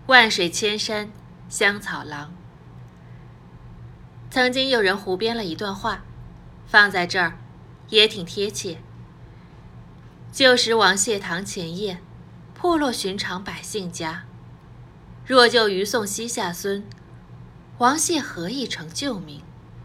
万水千山香草廊。曾经有人胡编了一段话，放在这儿也挺贴切。旧时王谢堂前燕，破落寻常百姓家。若就虞宋西夏孙，王谢何以成旧名？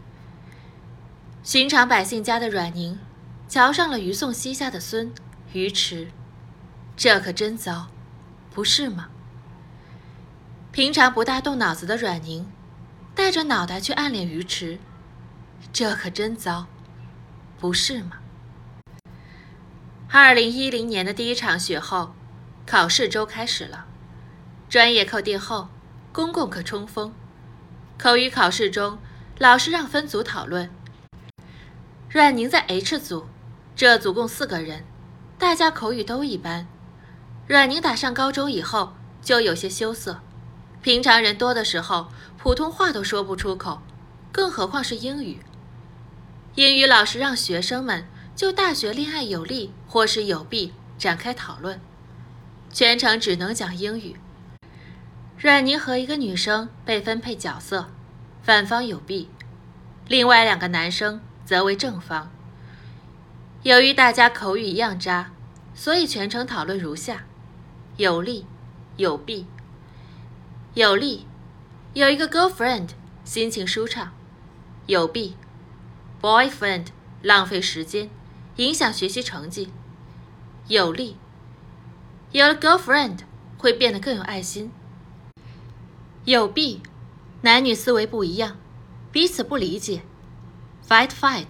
寻常百姓家的阮宁，瞧上了虞宋西夏的孙虞迟，这可真糟，不是吗？平常不大动脑子的阮宁，带着脑袋去暗恋虞迟，这可真糟，不是吗？2010年的第一场雪后，考试周开始了。专业课定后，公共课冲锋。口语考试中，老师让分组讨论。阮宁在 H 组，这组共4个人，大家口语都一般。阮宁打上高中以后就有些羞涩，平常人多的时候，普通话都说不出口，更何况是英语。英语老师让学生们就大学恋爱有利或是有弊展开讨论，全程只能讲英语。阮宁和一个女生被分配角色，反方有弊，另外2个男生则为正方。由于大家口语一样渣，所以全程讨论如下：有利有弊。有利，有一个 girlfriend 心情舒畅；有弊， boyfriend 浪费时间，影响学习成绩。有利，有了 girlfriend 会变得更有爱心。有弊，男女思维不一样，彼此不理解。fight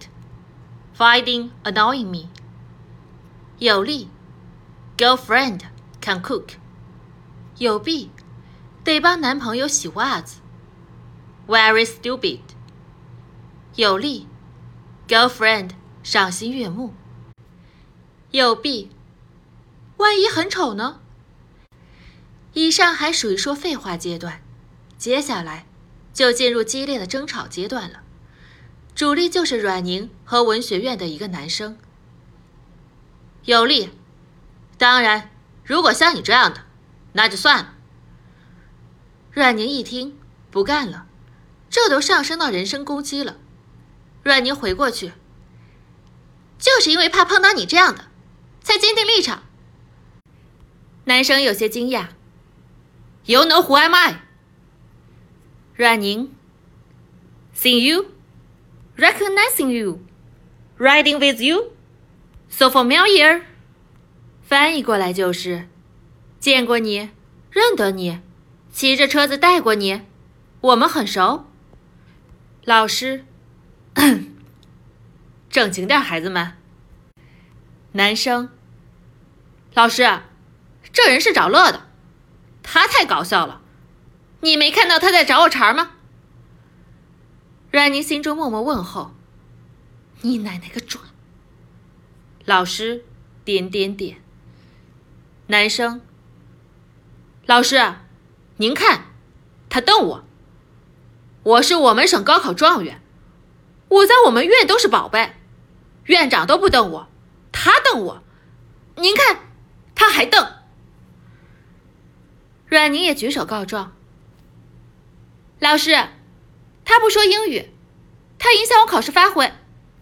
Finding annoying me。 有利， girlfriend can cook。 有弊，得帮男朋友洗袜子。Very stupid。 有利， girlfriend 赏心悦目。有弊，万一很丑呢？以上还属于说废话阶段，接下来就进入激烈的争吵阶段了。主力就是阮宁和文学院的一个男生。有利，当然，如果像你这样的，那就算了。阮宁一听，不干了，这都上升到人身攻击了。阮宁回过去，就是因为怕碰到你这样的，才坚定立场。男生有些惊讶， You know who am I？ 阮宁 Seeing you, recognizing you, riding with you, so familiar。 翻译过来就是见过你，认得你，骑着车子带过你，我们很熟。老师正经点孩子们。男生，老师，这人是找乐的，他太搞笑了，你没看到他在找我茬吗？阮宁心中默默问候，你奶奶个爪。老师点点点。男生，老师，您看，他瞪我，我是我们省高考状元，我在我们院都是宝贝，院长都不瞪我，他瞪我，您看，他还瞪。阮宁也举手告状，老师，他不说英语，他影响我考试发挥。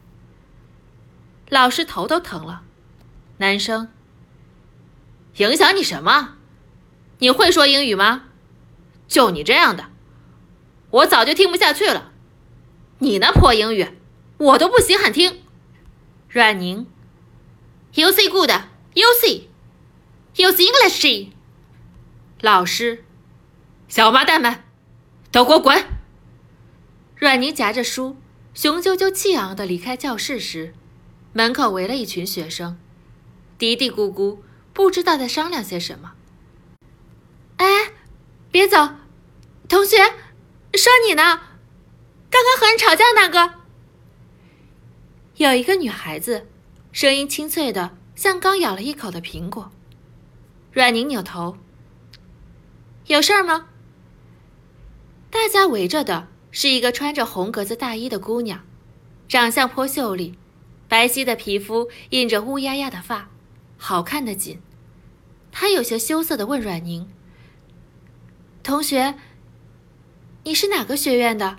老师头都疼了。男生，影响你什么？你会说英语吗？就你这样的，我早就听不下去了。你那破英语，我都不稀罕听。阮宁 You say good, you see. Use English. 老师，小麻蛋们，都给我滚！阮宁夹着书，雄赳赳气昂地离开教室时，门口围了一群学生，嘀嘀咕咕，不知道在商量些什么。哎，别走，同学，说你呢，刚刚和人吵架那个。有一个女孩子，声音清脆的像刚咬了一口的苹果。阮宁扭头，有事儿吗？大家围着的是一个穿着红格子大衣的姑娘，长相颇秀丽，白皙的皮肤印着乌压压的发，好看的紧。她有些羞涩地问阮宁， 同学，你是哪个学院的？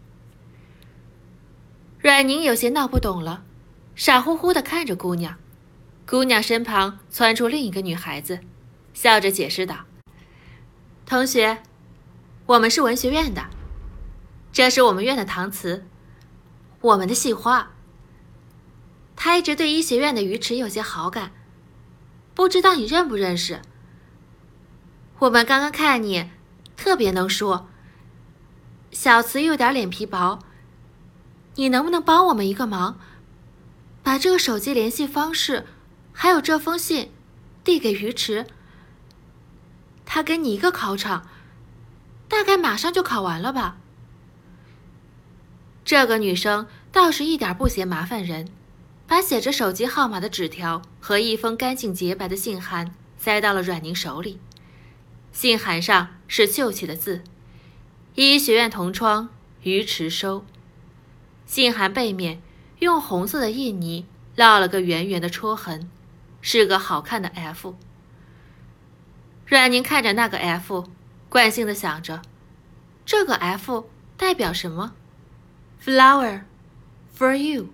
阮宁有些闹不懂了，傻乎乎地看着姑娘。姑娘身旁窜出另一个女孩子，笑着解释道：同学，我们是文学院的，这是我们院的唐词，我们的系花。他一直对医学院的鱼池有些好感，不知道你认不认识。我们刚刚看你特别能说，小慈有点脸皮薄，你能不能帮我们一个忙，把这个手机联系方式还有这封信递给鱼池，他跟你一个考场，大概马上就考完了吧。这个女生倒是一点不嫌麻烦人，把写着手机号码的纸条和一封干净洁白的信函塞到了阮宁手里。信函上是秀气的字：医学院同窗，鱼池收。信函背面用红色的印泥烙了个圆圆的戳痕，是个好看的 F。 阮宁看着那个 F， 惯性地想着，这个 F 代表什么？ Flower for you，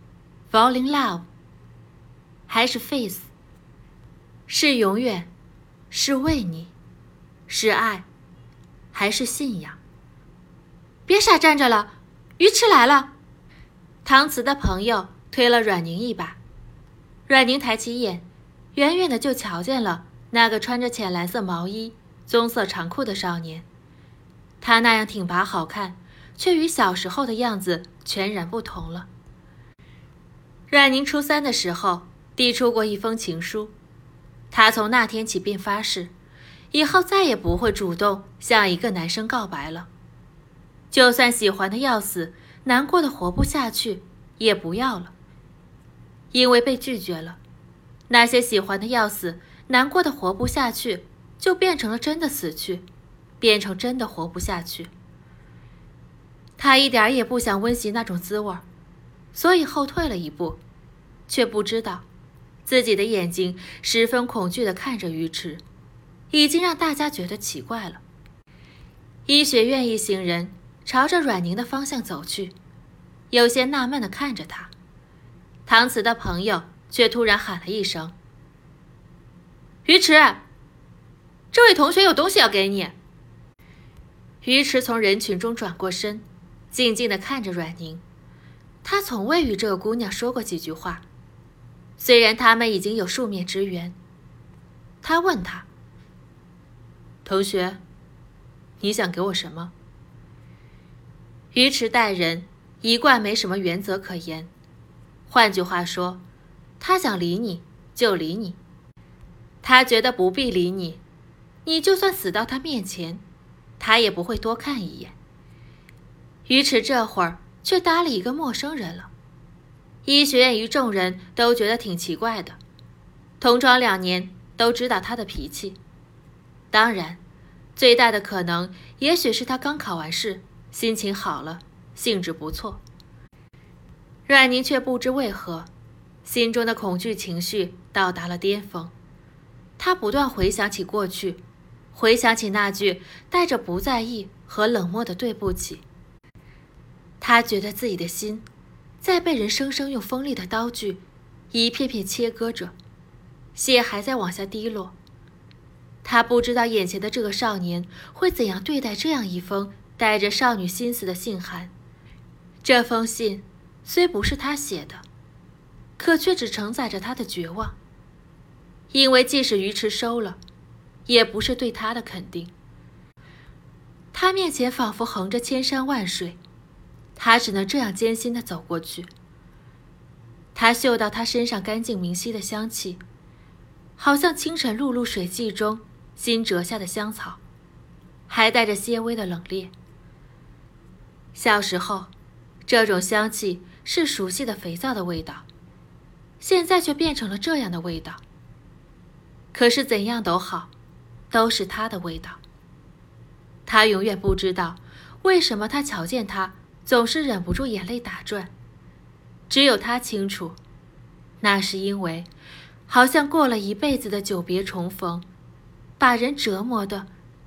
Fall in love， 还是 Face？ 是永远，是为你，是爱，还是信仰？别傻站着了，鱼池来了！唐慈的朋友推了阮宁一把，阮宁抬起眼，远远的就瞧见了那个穿着浅蓝色毛衣、棕色长裤的少年。他那样挺拔好看，却与小时候的样子全然不同了。阮宁初3的时候递出过一封情书，他从那天起便发誓，以后再也不会主动向一个男生告白了。就算喜欢的要死，难过的活不下去，也不要了。因为被拒绝了，那些喜欢的要死，难过的活不下去，就变成了真的死去，变成真的活不下去。他一点也不想温习那种滋味，所以后退了一步，却不知道自己的眼睛十分恐惧地看着鱼池，已经让大家觉得奇怪了。医学院一行人朝着阮宁的方向走去，有些纳闷地看着他。唐慈的朋友却突然喊了一声：鱼池，这位同学有东西要给你。鱼池从人群中转过身，静静地看着阮宁。他从未与这个姑娘说过几句话，虽然他们已经有数面之缘。他问她：同学，你想给我什么？鱼池待人一贯没什么原则可言，换句话说，他想理你就理你，他觉得不必理你，你就算死到他面前，他也不会多看一眼。鱼池这会儿却搭理一个陌生人了。医学院一众人都觉得挺奇怪的，同窗2年都知道他的脾气。当然，最大的可能也许是他刚考完试，心情好了，兴致不错。阮宁却不知为何，心中的恐惧情绪到达了巅峰。他不断回想起过去，回想起那句带着不在意和冷漠的对不起。他觉得自己的心在被人生生用锋利的刀具一片片切割着，血还在往下滴落。他不知道眼前的这个少年会怎样对待这样一封带着少女心思的信函。这封信虽不是他写的，可却只承载着他的绝望。因为即使鱼池收了，也不是对他的肯定。他面前仿佛横着千山万水，他只能这样艰辛地走过去。他嗅到他身上干净明晰的香气，好像清晨露露水迹中新折下的香草，还带着些微的冷冽。小时候，这种香气是熟悉的肥皂的味道，现在却变成了这样的味道。可是怎样都好，都是他的味道。他永远不知道为什么他瞧见他总是忍不住眼泪打转，只有他清楚，那是因为好像过了一辈子的久别重逢，把人折磨的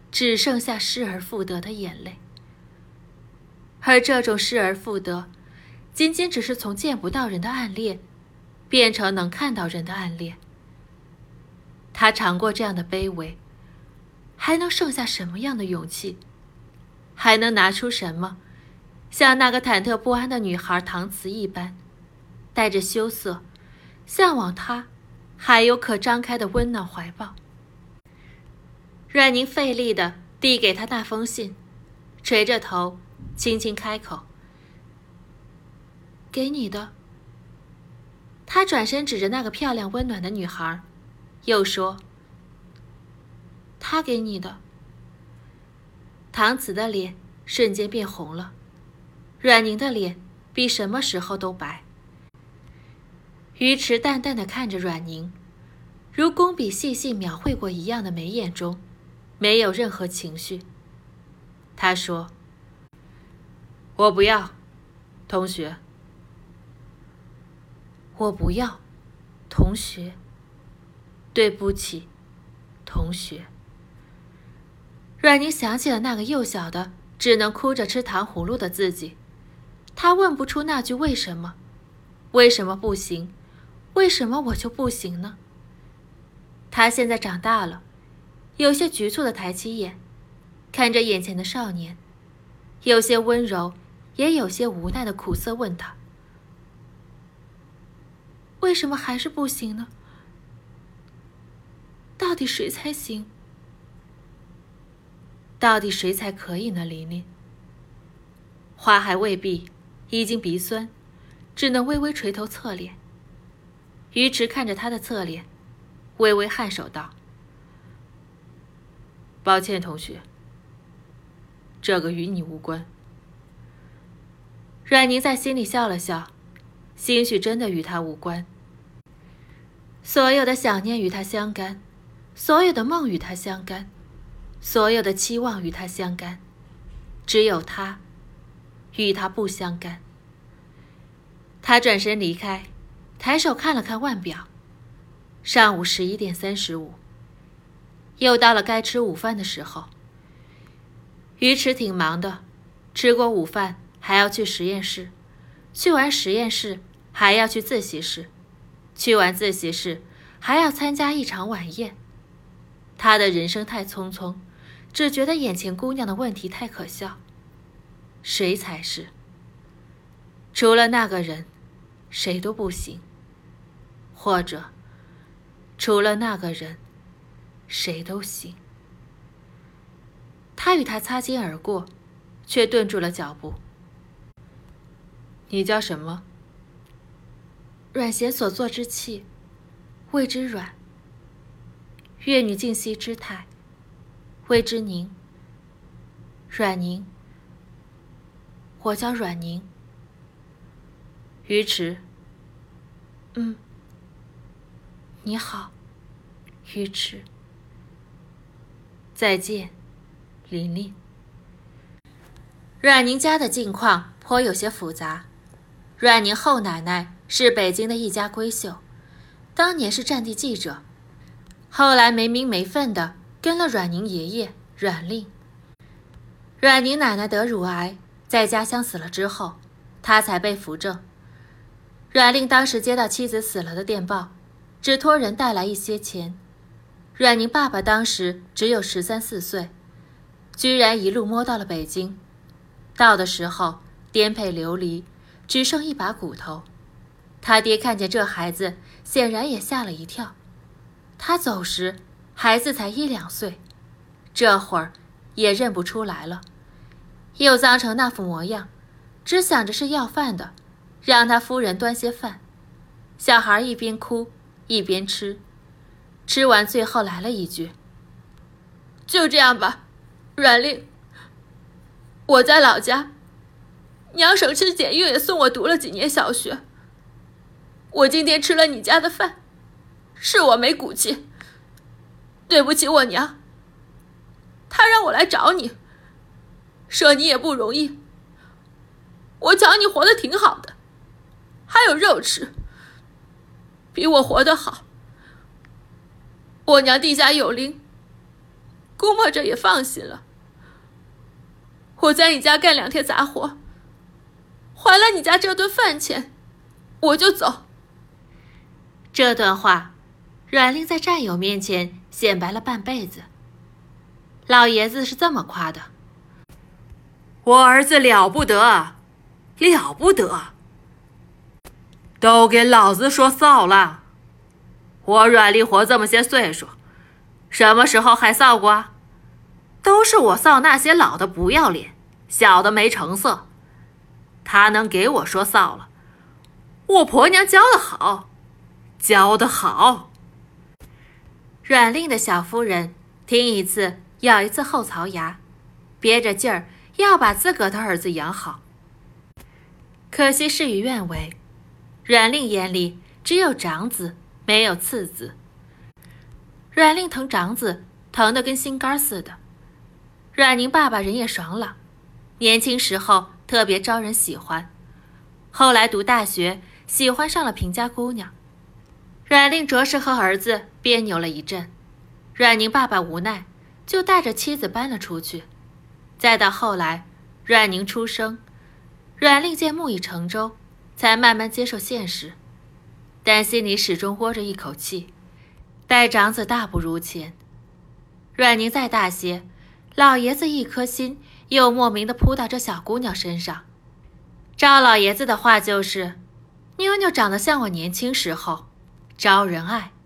只剩下失而复得的眼泪。而这种失而复得，仅仅只是从见不到人的暗恋，变成能看到人的暗恋。他尝过这样的卑微，还能剩下什么样的勇气？还能拿出什么，像那个忐忑不安的女孩唐慈一般，带着羞涩，向往他还有可张开的温暖怀抱？阮宁费力地递给他那封信，垂着头，轻轻开口：“给你的。”他转身指着那个漂亮温暖的女孩，又说：“他给你的。”唐慈的脸瞬间变红了，阮宁的脸比什么时候都白。于池淡淡地看着阮宁，如工笔细细描绘过一样的眉眼中没有任何情绪。他说：“我不要，同学。”我不要，同学。对不起，同学。阮宁想起了那个幼小的只能哭着吃糖葫芦的自己，他问不出那句为什么，为什么不行，为什么我就不行呢？他现在长大了，有些局促的抬起眼，看着眼前的少年，有些温柔，也有些无奈的苦涩问他：“为什么还是不行呢？到底谁才行？到底谁才可以呢？”琳琳话还未毕，已经鼻酸，只能微微垂头侧脸。于池看着他的侧脸，微微颔首道：“抱歉，同学，这个与你无关。”阮宁在心里笑了笑，兴许真的与他无关。所有的想念与他相干，所有的梦与他相干，所有的期望与他相干，只有他与他不相干。他转身离开，抬手看了看腕表，上午11点35，又到了该吃午饭的时候。于池挺忙的，吃过午饭还要去实验室，去完实验室还要去自习室，去完自习室还要参加一场晚宴。他的人生太匆匆，只觉得眼前姑娘的问题太可笑。谁才是？除了那个人，谁都不行。或者，除了那个人，谁都行。他与他擦肩而过，却顿住了脚步。你叫什么？阮咸所作之气，谓之阮；越女静息之态，谓之宁。阮宁，我叫阮宁。于池。你好，于池。再见，琳琳。阮宁家的境况颇有些复杂。阮宁后奶奶是北京的一家闺秀，当年是战地记者，后来没名没分的跟了阮宁爷爷阮令。阮宁奶奶得乳癌，在家乡死了之后，他才被扶正。阮令当时接到妻子死了的电报，只托人带来一些钱。阮宁爸爸当时只有13、14岁，居然一路摸到了北京。到的时候颠沛流离，只剩一把骨头。他爹看见这孩子，显然也吓了一跳。他走时，孩子才1、2岁，这会儿也认不出来了，又脏成那副模样，只想着是要饭的，让他夫人端些饭。小孩一边哭一边吃，吃完最后来了一句：“就这样吧，阮令。我在老家，娘省吃俭用也送我读了几年小学。我今天吃了你家的饭，是我没骨气，对不起我娘。她让我来找你，说你也不容易。我瞧你活得挺好的，还有肉吃，比我活得好。我娘地下有灵， 估摸着也放心了。我在你家干2天杂活，还了你家这顿饭钱，我就走。 这段话，阮玲在战友面前显摆了半辈子。老爷子是这么夸的： 我儿子了不得，了不得，都给老子说臊了。我阮丽活这么些岁数，什么时候还臊过？都是我臊那些老的不要脸，小的没成色。他能给我说臊了，我婆娘教得好，教得好。 阮令的小夫人听一次咬一次后槽牙，憋着劲儿要把自个的儿子养好。可惜事与愿违，阮令眼里只有长子，没有次子。阮令疼长子，疼得跟心肝似的。阮宁爸爸人也爽朗，年轻时候特别招人喜欢，后来读大学喜欢上了平家姑娘。阮令着实和儿子别扭了一阵，阮宁爸爸无奈，就带着妻子搬了出去。再到后来，阮宁出生，阮令见木已成舟，才慢慢接受现实，但心里始终窝着一口气，待长子大不如前。阮宁再大些，老爷子一颗心又莫名地扑到这小姑娘身上。照老爷子的话就是，妞妞长得像我年轻时候，招人爱。